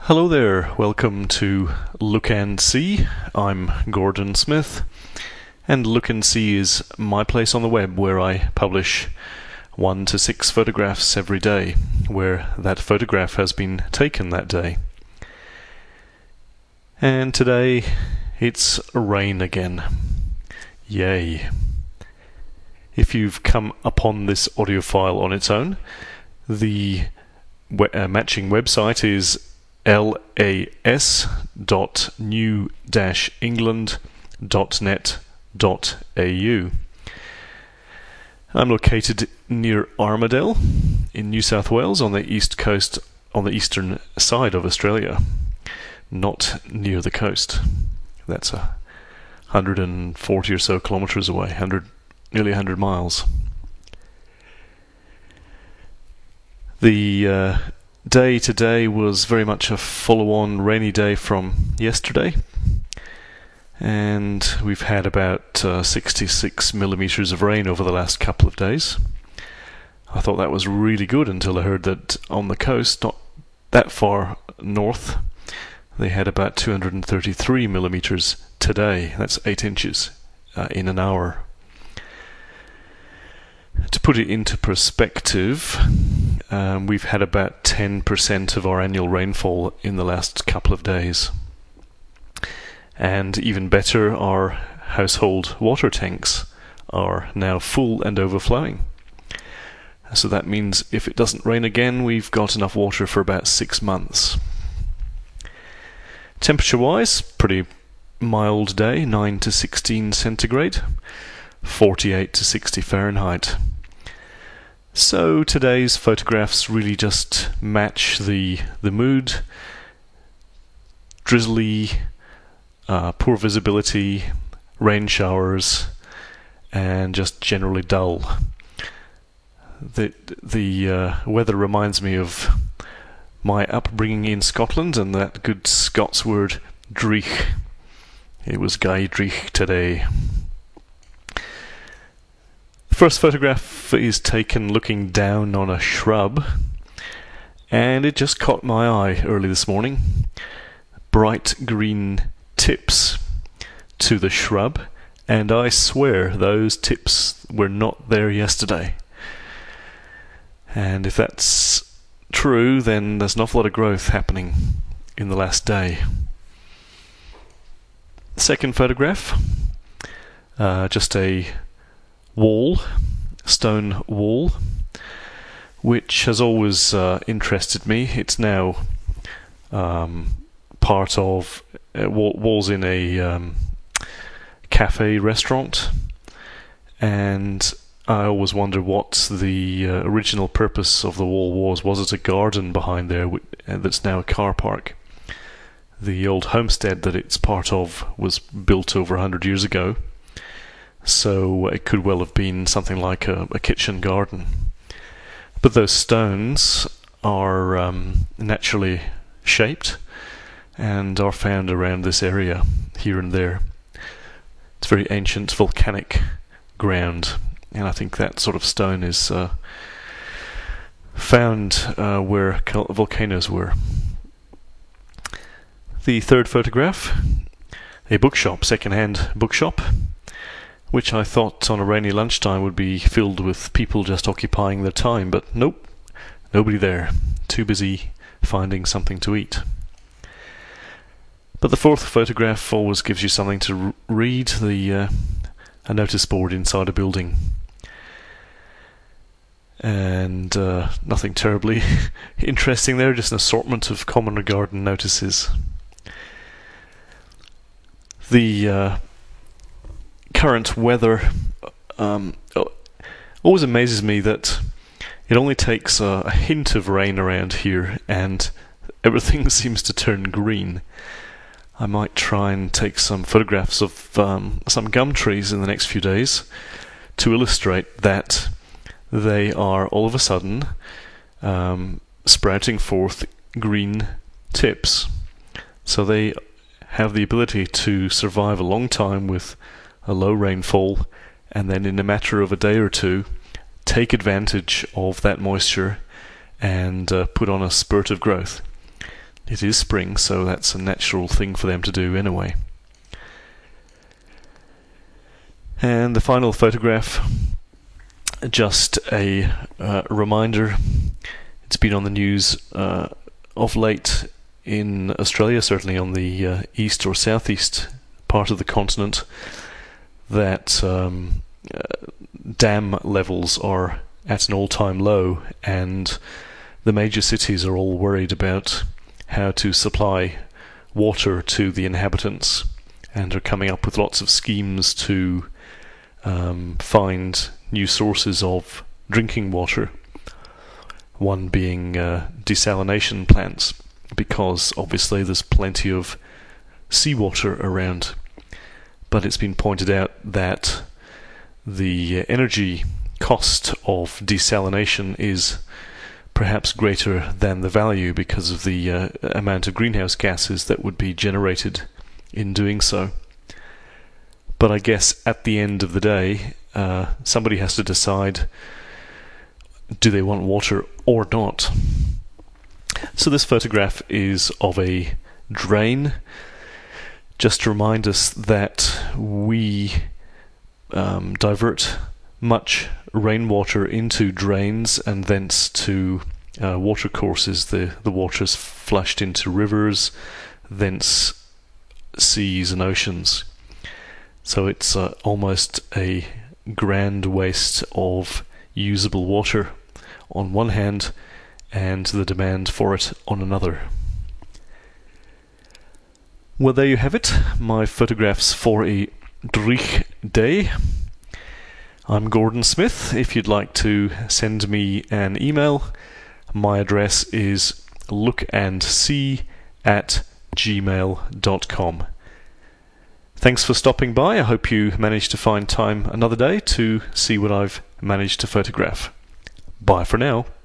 Hello there, welcome to Look and See. I'm Gordon Smith, and Look and See is my place on the web where I publish 1 to 6 photographs every day, where that photograph has been taken that day. And today it's rain again. Yay. If you've come upon this audio file on its own, the matching website is las.new-england.net.au. I'm located near Armidale in New South Wales on the east coast, on the eastern side of Australia, not near the coast. That's 140 or so kilometres away, nearly 100 miles. The day today was very much a follow-on rainy day from yesterday, and we've had about 66 millimetres of rain over the last couple of days. I thought that was really good until I heard that on the coast, not that far north, they had about 233 millimetres today. That's 8 inches in an hour. To put it into perspective, we've had about 10% of our annual rainfall in the last couple of days. And even better, our household water tanks are now full and overflowing. So that means if it doesn't rain again, we've got enough water for about 6 months. Temperature-wise, pretty mild day, 9 to 16 centigrade, 48 to 60 Fahrenheit. So today's photographs really just match the mood. Drizzly, poor visibility, rain showers, and just generally dull. The weather reminds me of my upbringing in Scotland and that good Scots word dreich. It was gae dreich today. The first photograph is taken looking down on a shrub, and it just caught my eye early this morning. Bright green tips to the shrub, and I swear those tips were not there yesterday. And if that's true, then there's an awful lot of growth happening in the last day. The second photograph, just a stone wall, which has always interested me. It's now part of walls in a cafe restaurant, and I always wonder what the original purpose of the wall was. Was it a garden behind there that's now a car park? The old homestead that it's part of was built over 100 years ago, so it could well have been something like a kitchen garden. But those stones are naturally shaped and are found around this area here and there. It's very ancient volcanic ground, and I think that sort of stone is found where volcanoes were. The third photograph, a bookshop, second-hand bookshop, which I thought on a rainy lunchtime would be filled with people just occupying their time, but nope, nobody there, too busy finding something to eat. But the fourth photograph always gives you something to read, a notice board inside a building. And nothing terribly interesting there, just an assortment of common garden notices. The current weather always amazes me that it only takes a hint of rain around here and everything seems to turn green. I might try and take some photographs of some gum trees in the next few days to illustrate that they are all of a sudden sprouting forth green tips. So they have the ability to survive a long time with a low rainfall, and then in a matter of a day or two take advantage of that moisture and put on a spurt of growth. it is spring, so that's a natural thing for them to do anyway. And the final photograph, just a reminder. It's been on the news of late in Australia, certainly on the east or southeast part of the continent, that dam levels are at an all-time low, and the major cities are all worried about how to supply water to the inhabitants, and are coming up with lots of schemes to find new sources of drinking water. One being desalination plants, because obviously there's plenty of seawater around. But it's been pointed out that the energy cost of desalination is perhaps greater than the value because of the amount of greenhouse gases that would be generated in doing so. But I guess at the end of the day, somebody has to decide, do they want water or not? So this photograph is of a drain, just to remind us that we divert much rainwater into drains and thence to watercourses. The water's flushed into rivers, thence seas and oceans. So it's almost a grand waste of usable water on one hand, and the demand for it on another. Well, there you have it, my photographs for a Dreich day. I'm Gordon Smith. If you'd like to send me an email, my address is lookandsee@gmail.com. Thanks for stopping by. I hope you managed to find time another day to see what I've managed to photograph. Bye for now.